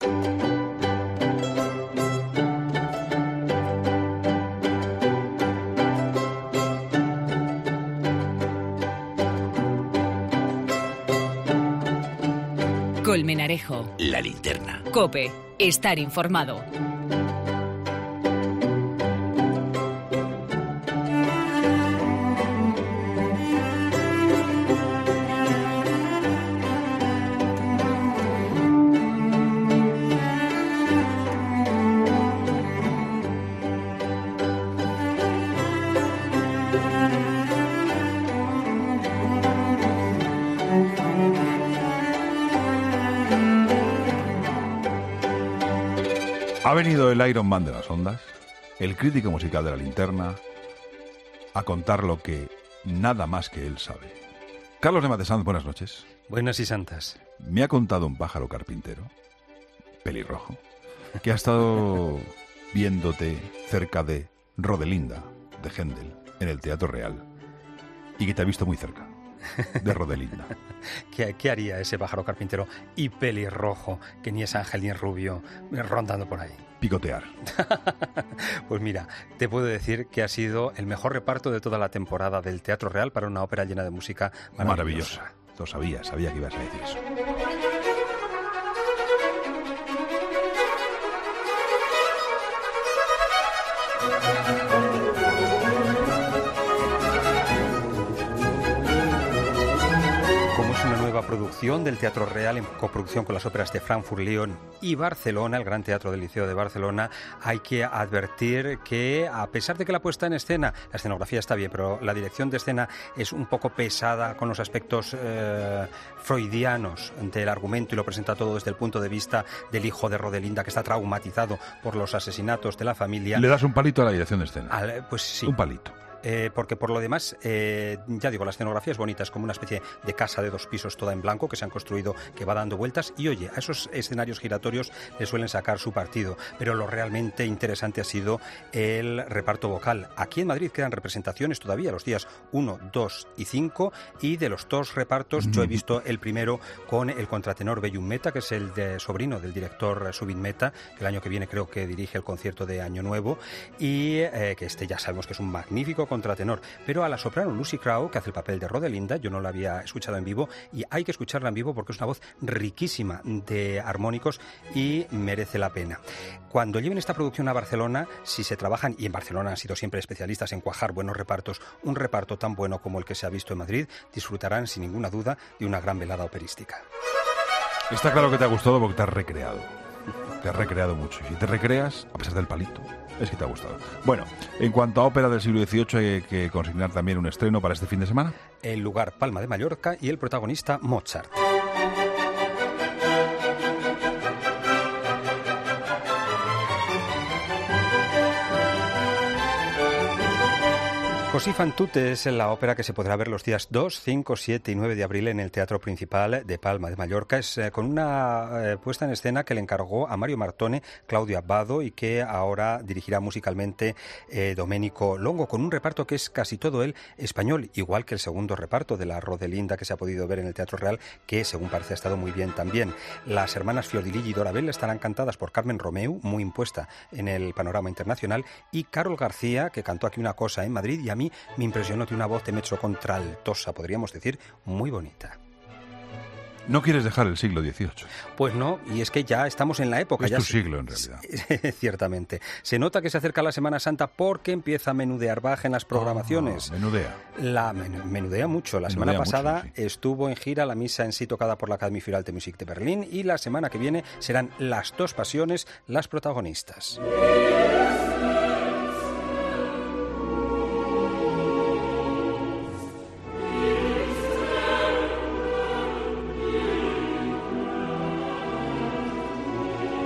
Colmenarejo. La Linterna. COPE. Estar informado. Ha venido el Iron Man de las ondas, el crítico musical de La Linterna, a contar lo que nada más que él sabe. Carlos de Matesanz, buenas noches. Buenas y santas. Me ha contado un pájaro carpintero, pelirrojo, que ha estado viéndote cerca de Rodelinda, de Händel, en el Teatro Real, y que te ha visto muy cerca de Rodelinda. ¿Qué haría ese pájaro carpintero y pelirrojo, que ni es ángel ni es rubio, rondando por ahí? Picotear. Pues mira, te puedo decir que ha sido el mejor reparto de toda la temporada del Teatro Real para una ópera llena de música maravillosa. Lo sabía que ibas a decir eso. Producción del Teatro Real en coproducción con las óperas de Frankfurt, Lyon y Barcelona, el Gran Teatro del Liceo de Barcelona. Hay que advertir que, a pesar de que la puesta en escena, la escenografía está bien, pero la dirección de escena es un poco pesada con los aspectos freudianos del argumento, y lo presenta todo desde el punto de vista del hijo de Rodelinda, que está traumatizado por los asesinatos de la familia. ¿Le das un palito a la dirección de escena? Pues sí. Un palito. Porque por lo demás, ya digo, la escenografía es bonita, es como una especie de casa de 2 pisos toda en blanco que se han construido, que va dando vueltas, y oye, a esos escenarios giratorios le suelen sacar su partido, pero lo realmente interesante ha sido el reparto vocal. Aquí en Madrid quedan representaciones todavía los días 1, 2 y 5, y de los 2 repartos yo he visto el primero con el contratenor Beyun Mehta, que es el sobrino del director Zubin Mehta, que el año que viene creo que dirige el concierto de Año Nuevo, y que ya sabemos que es un magnífico contratenor, pero a la soprano Lucy Crowe, que hace el papel de Rodelinda, yo no la había escuchado en vivo, y hay que escucharla en vivo porque es una voz riquísima de armónicos y merece la pena. Cuando lleven esta producción a Barcelona, si se trabajan, y en Barcelona han sido siempre especialistas en cuajar buenos repartos, un reparto tan bueno como el que se ha visto en Madrid, disfrutarán sin ninguna duda de una gran velada operística. Está claro que te ha gustado porque te has recreado. Te has recreado mucho. Y si te recreas, a pesar del palito, es que te ha gustado. Bueno, en cuanto a ópera del siglo XVIII, hay que consignar también un estreno para este fin de semana. El lugar, Palma de Mallorca, y el protagonista, Mozart. Così fan tutte es la ópera que se podrá ver los días 2, 5, 7 y 9 de abril en el Teatro Principal de Palma de Mallorca. Es con una puesta en escena que le encargó a Mario Martone Claudio Abbado, y que ahora dirigirá musicalmente Domenico Longo, con un reparto que es casi todo él español, igual que el segundo reparto de la Rodelinda que se ha podido ver en el Teatro Real, que según parece ha estado muy bien también. Las hermanas Fiordiligi y Dorabella estarán cantadas por Carmen Romeu, muy impuesta en el panorama internacional, y Carol García, que cantó aquí una cosa en Madrid, y a mí me impresionó, tiene una voz de mezzocontraltosa, podríamos decir, muy bonita. No quieres dejar el siglo XVIII. Pues no, y es que ya estamos en la época. Es tu siglo, en realidad. Ciertamente. Se nota que se acerca la Semana Santa porque empieza a menudear Bach en las programaciones. Menudea. Menudea mucho. La semana pasada estuvo en gira la misa en sí tocada por la Academie für Alte Musik de Berlín, y la semana que viene serán las 2 pasiones las protagonistas.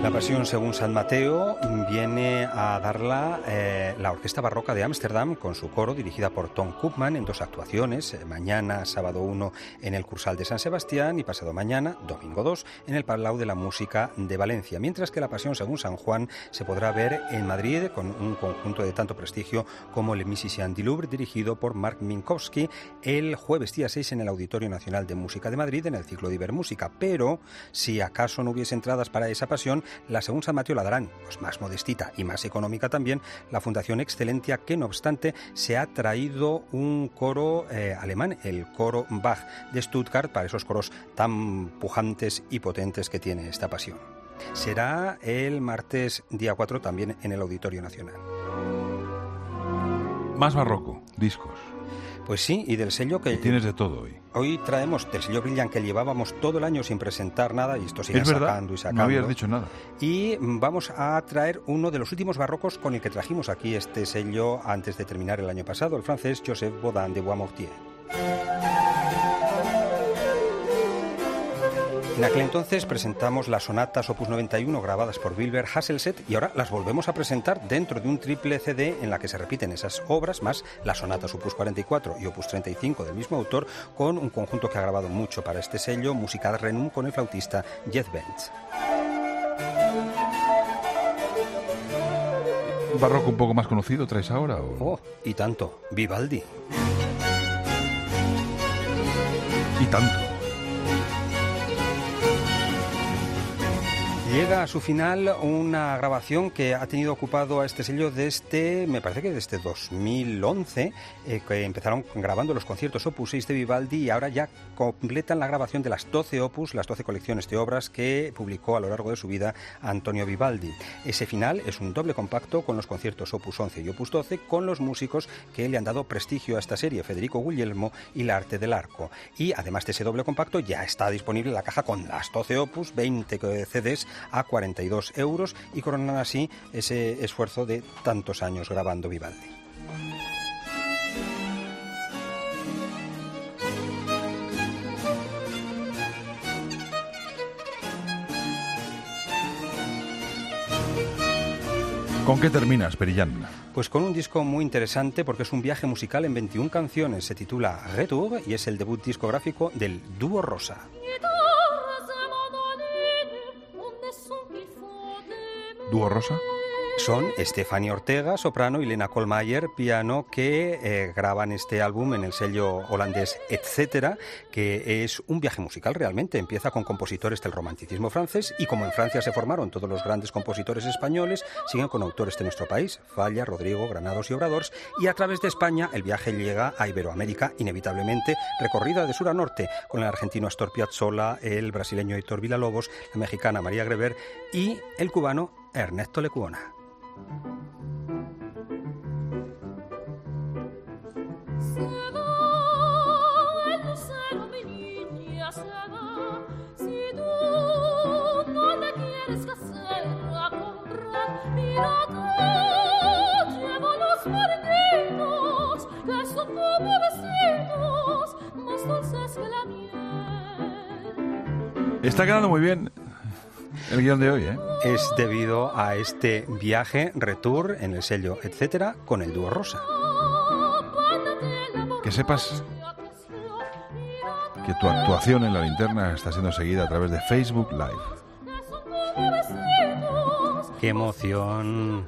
La Pasión según San Mateo viene a darla la Orquesta Barroca de Ámsterdam con su coro, dirigida por Tom Koopman, en 2 actuaciones, mañana, sábado 1, en el Cursal de San Sebastián y pasado mañana, domingo 2, en el Palau de la Música de Valencia, mientras que La Pasión según San Juan se podrá ver en Madrid con un conjunto de tanto prestigio como Le Musiciens du Louvre, dirigido por Marc Minkowski, el jueves día 6 en el Auditorio Nacional de Música de Madrid en el ciclo de Ibermúsica. Pero si acaso no hubiese entradas para esa Pasión, la según San Mateo la darán, pues más modestita y más económica también, la Fundación Excelentia, que no obstante se ha traído un coro alemán, el coro Bach de Stuttgart, para esos coros tan pujantes y potentes que tiene esta Pasión. Será el martes día 4 también en el Auditorio Nacional. Más barroco, discos. Pues sí, y del sello que... Tienes de todo hoy. Hoy traemos del sello Brillant, que llevábamos todo el año sin presentar nada, y esto sigue sacando y sacando. No habías dicho nada. Y vamos a traer uno de los últimos barrocos con el que trajimos aquí este sello antes de terminar el año pasado, el francés Joseph Bodin de Boismortier. En aquel entonces presentamos las sonatas Opus 91 grabadas por Wilbur Hasselset y ahora las volvemos a presentar dentro de un triple CD en la que se repiten esas obras, más las sonatas Opus 44 y Opus 35 del mismo autor, con un conjunto que ha grabado mucho para este sello, Musica ad Renum, con el flautista Jet Benz. ¿Un barroco un poco más conocido traes ahora? ¿O? Oh, y tanto, Vivaldi. Y tanto. Llega a su final una grabación que ha tenido ocupado a este sello desde, me parece que desde 2011, que empezaron grabando los conciertos Opus 6 de Vivaldi y ahora ya completan la grabación de las 12 Opus, las 12 colecciones de obras que publicó a lo largo de su vida Antonio Vivaldi. Ese final es un doble compacto con los conciertos Opus 11 y Opus 12, con los músicos que le han dado prestigio a esta serie, Federico Guglielmo y La Arte del Arco. Y además de ese doble compacto ya está disponible la caja con las 12 Opus, 20 CDs, a 42 euros y coronan así ese esfuerzo de tantos años grabando Vivaldi. ¿Con qué terminas, Perillán? Pues con un disco muy interesante porque es un viaje musical en 21 canciones. Se titula Retour y es el debut discográfico del Dúo Rosa. ¿Dúo Rosa? Son Stephanie Ortega, soprano, y Lena Kohlmeier, piano, que graban este álbum en el sello holandés Etcétera, que es un viaje musical realmente. Empieza con compositores del romanticismo francés y como en Francia se formaron todos los grandes compositores españoles, siguen con autores de nuestro país, Falla, Rodrigo, Granados y Obradors, y a través de España el viaje llega a Iberoamérica, inevitablemente, recorrida de sur a norte, con el argentino Astor Piazzolla, el brasileño Héctor Villalobos, la mexicana María Greber y el cubano Ernesto Lecuona. Está quedando muy bien el guión de hoy, ¿eh? Es debido a este viaje, Retour, en el sello Etcétera, con el Dúo Rosa. Que sepas que tu actuación en La Linterna está siendo seguida a través de Facebook Live. ¡Qué emoción!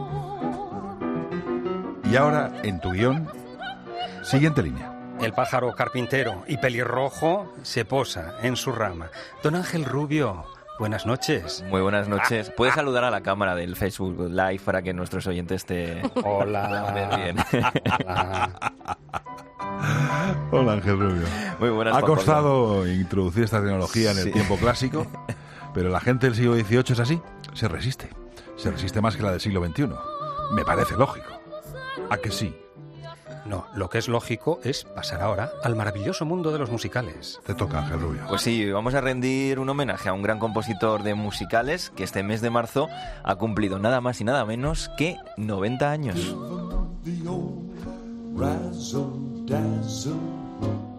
Y ahora, en tu guión, siguiente línea. El pájaro carpintero y pelirrojo se posa en su rama. Don Ángel Rubio, buenas noches. Muy buenas noches. ¿Puedes saludar a la cámara del Facebook Live para que nuestros oyentes te... Hola. Bien. Hola. Hola, Ángel Rubio. Muy buenas. Ha costado introducir esta tecnología en el tiempo clásico, pero la gente del siglo XVIII es así, se resiste. Se resiste más que la del siglo XXI. Me parece lógico. ¿A que sí? No, lo que es lógico es pasar ahora al maravilloso mundo de los musicales. Te toca, Ángel Rubio. Pues sí, vamos a rendir un homenaje a un gran compositor de musicales que este mes de marzo ha cumplido nada más y nada menos que 90 años.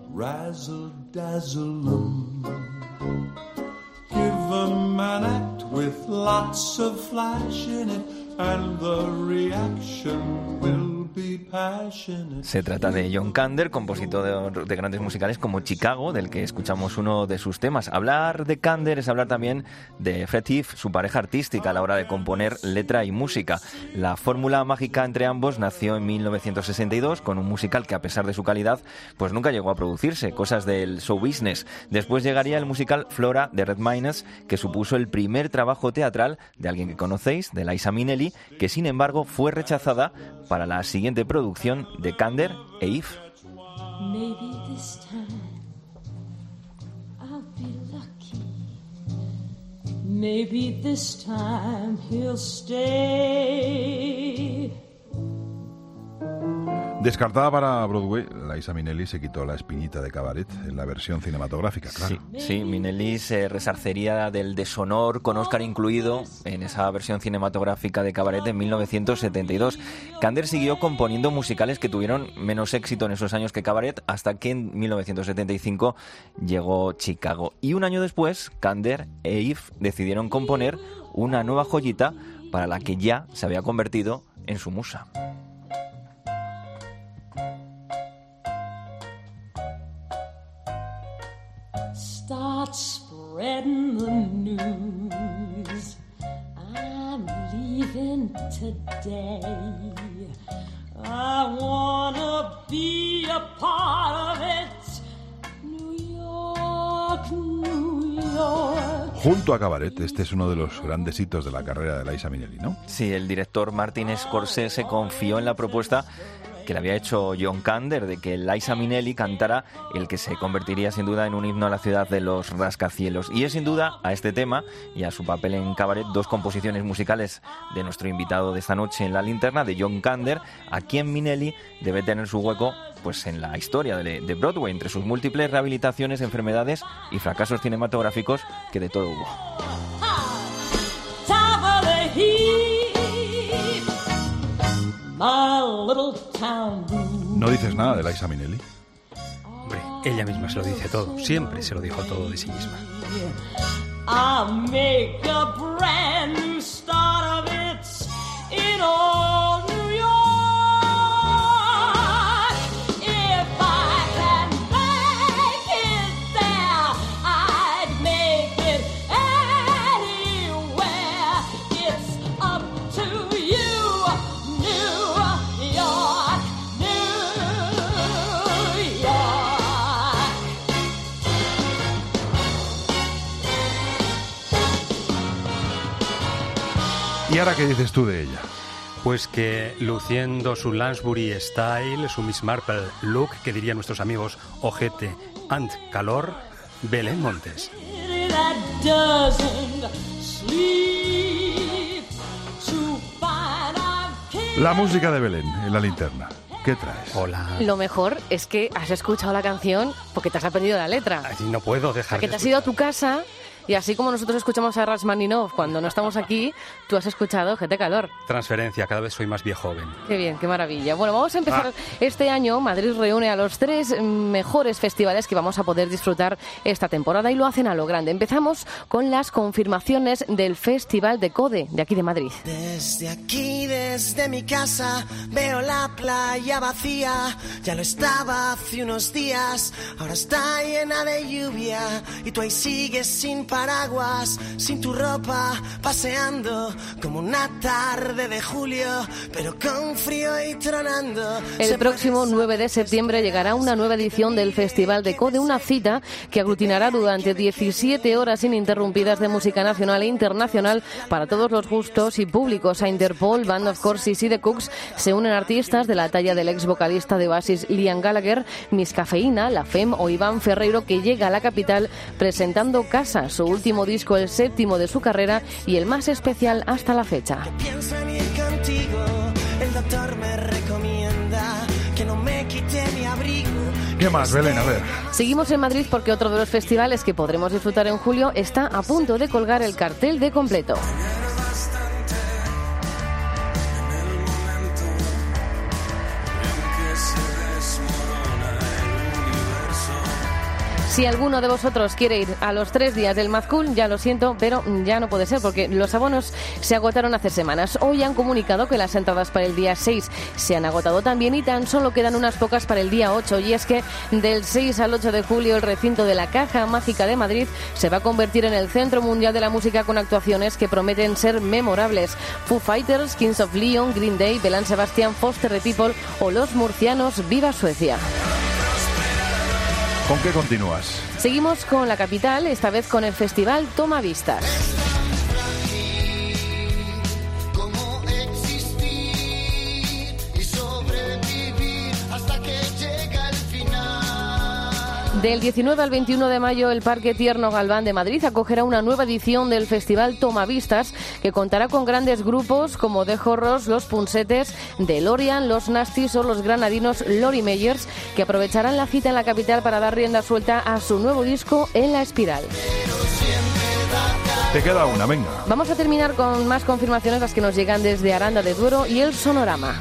Give a man with lots of flash in it, and the reaction will be passionate. Se trata de John Kander, compositor de grandes musicales como Chicago, del que escuchamos uno de sus temas. Hablar de Kander es hablar también de Fred Heath, su pareja artística, a la hora de componer letra y música. La fórmula mágica entre ambos nació en 1962 con un musical que, a pesar de su calidad, pues nunca llegó a producirse, cosas del show business. Después llegaría el musical Flora de Red Minus, que supuso el primer trabajo teatral de alguien que conocéis, de Liza Minnelli, que sin embargo fue rechazada para la siguiente producción de Kander e Eve. Maybe this time I'll be lucky. Maybe this time he'll stay. Descartada para Broadway, Liza Minnelli se quitó la espinita de Cabaret en la versión cinematográfica, claro. Sí, Minnelli se resarcería del deshonor con Oscar incluido en esa versión cinematográfica de Cabaret en 1972. Kander siguió componiendo musicales que tuvieron menos éxito en esos años que Cabaret, hasta que en 1975 llegó Chicago. Y un año después, Kander e Eve decidieron componer una nueva joyita para la que ya se había convertido en su musa. Start spreading the news. I'm leaving today. I wanna be a part of it. New York, New York. Junto a Cabaret, este es uno de los grandes hitos de la carrera de Liza Minnelli, ¿no? Sí, el director Martin Scorsese confió en la propuesta que le había hecho John Kander de que Liza Minnelli cantara el que se convertiría sin duda en un himno a la ciudad de los rascacielos. Y es sin duda a este tema y a su papel en Cabaret dos composiciones musicales de nuestro invitado de esta noche en La Linterna, de John Kander, a quien Minnelli debe tener su hueco pues en la historia de Broadway, entre sus múltiples rehabilitaciones, enfermedades y fracasos cinematográficos, que de todo hubo. ¿No dices nada de Liza Minnelli? Hombre, ella misma se lo dice todo. Siempre se lo dijo todo de sí misma. I'll make a brand new start of it in all New York. If I can make it there, I'd make it anywhere. It's up to you, New York, New York. ¿Y ahora qué dices tú de ella? Pues que luciendo su Lansbury Style, su Miss Marple look, que dirían nuestros amigos Ojete and Calor, Belén Montes. That doesn't sleep to find out. La música de Belén en La Linterna. ¿Qué traes? Hola. Lo mejor es que has escuchado la canción porque te has aprendido la letra. Ay, no puedo dejar Que de te has ido a escuchar. tu casa y así como nosotros escuchamos a Rachmaninoff cuando no estamos aquí, tú has escuchado GT Calor. Transferencia, cada vez soy más viejo joven. Qué bien, qué maravilla. Bueno, vamos a empezar este año. Madrid reúne a los 3 mejores festivales que vamos a poder disfrutar esta temporada y lo hacen a lo grande. Empezamos con las confirmaciones del Festival de Code, de aquí de Madrid. Desde aquí, desde mi casa, veo la playa vacía. Ya lo estaba hace unos días, ahora está llena de lluvia. Y tú ahí sigues sin paraguas, sin tu ropa, paseando como una tarde de julio, pero con frío y tronando. El próximo 9 de septiembre llegará una nueva edición del Festival de Code, una cita que aglutinará durante 17 horas ininterrumpidas de música nacional e internacional para todos los gustos y públicos. A Interpol, Band of Courses y The Cooks se unen artistas de la talla del ex vocalista de Oasis Liam Gallagher, Miss Cafeína, La Femme o Iván Ferreiro, que llega a la capital presentando Casa, su último disco, el 7º de su carrera y el más especial hasta la fecha. Pienso en ir contigo, el doctor me recomienda que no me quite mi abrigo. ¿Qué más, Belén? A ver. Seguimos en Madrid porque otro de los festivales que podremos disfrutar en julio está a punto de colgar el cartel de completo. Si alguno de vosotros quiere ir a los 3 días del Mad Cool, ya lo siento, pero ya no puede ser porque los abonos se agotaron hace semanas. Hoy han comunicado que las entradas para el día 6 se han agotado también y tan solo quedan unas pocas para el día 8. Y es que del 6 al 8 de julio el recinto de la Caja Mágica de Madrid se va a convertir en el centro mundial de la música con actuaciones que prometen ser memorables. Foo Fighters, Kings of Leon, Green Day, Belén Sebastián, Foster the People o Los Murcianos. ¡Viva Suecia! ¿Con qué continúas? Seguimos con la capital, esta vez con el festival Toma Vistas. Del 19 al 21 de mayo, el Parque Tierno Galván de Madrid acogerá una nueva edición del Festival Tomavistas, que contará con grandes grupos como The Horrors, Los Punsetes, DeLorean, Los Nasties o los granadinos Lori Meyers, que aprovecharán la cita en la capital para dar rienda suelta a su nuevo disco En la Espiral. Te queda una, venga. Vamos a terminar con más confirmaciones, las que nos llegan desde Aranda de Duero y el Sonorama.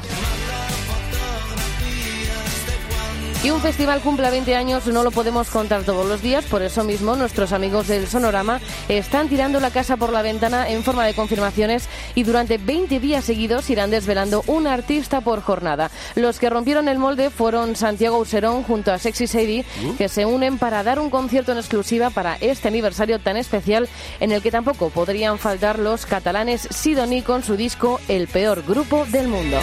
Y un festival cumpla 20 años no lo podemos contar todos los días, por eso mismo nuestros amigos del Sonorama están tirando la casa por la ventana en forma de confirmaciones y durante 20 días seguidos irán desvelando un artista por jornada. Los que rompieron el molde fueron Santiago Userón junto a Sexy Sadie, que se unen para dar un concierto en exclusiva para este aniversario tan especial, en el que tampoco podrían faltar los catalanes Sidoní con su disco El peor grupo del mundo.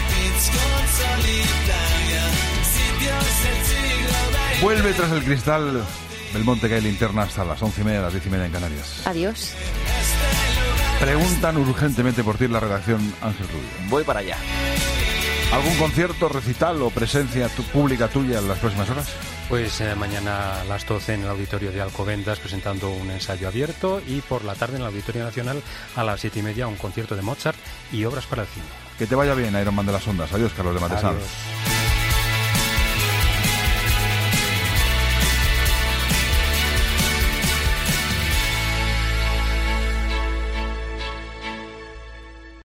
Vuelve Tras el Cristal. Belmonte, que hay linterna hasta las 11:30, las 10:30 en Canarias. Adiós. Preguntan urgentemente por ti en la redacción, Ángel Rubio. Voy para allá. ¿Algún concierto, recital o presencia pública tuya en las próximas horas? Pues mañana a las 12 en el Auditorio de Alcobendas presentando un ensayo abierto y por la tarde en el Auditorio Nacional a las 7:30 un concierto de Mozart y obras para el cine. Que te vaya bien, Iron Man de las Ondas. Adiós, Carlos de Matesanz. Adiós.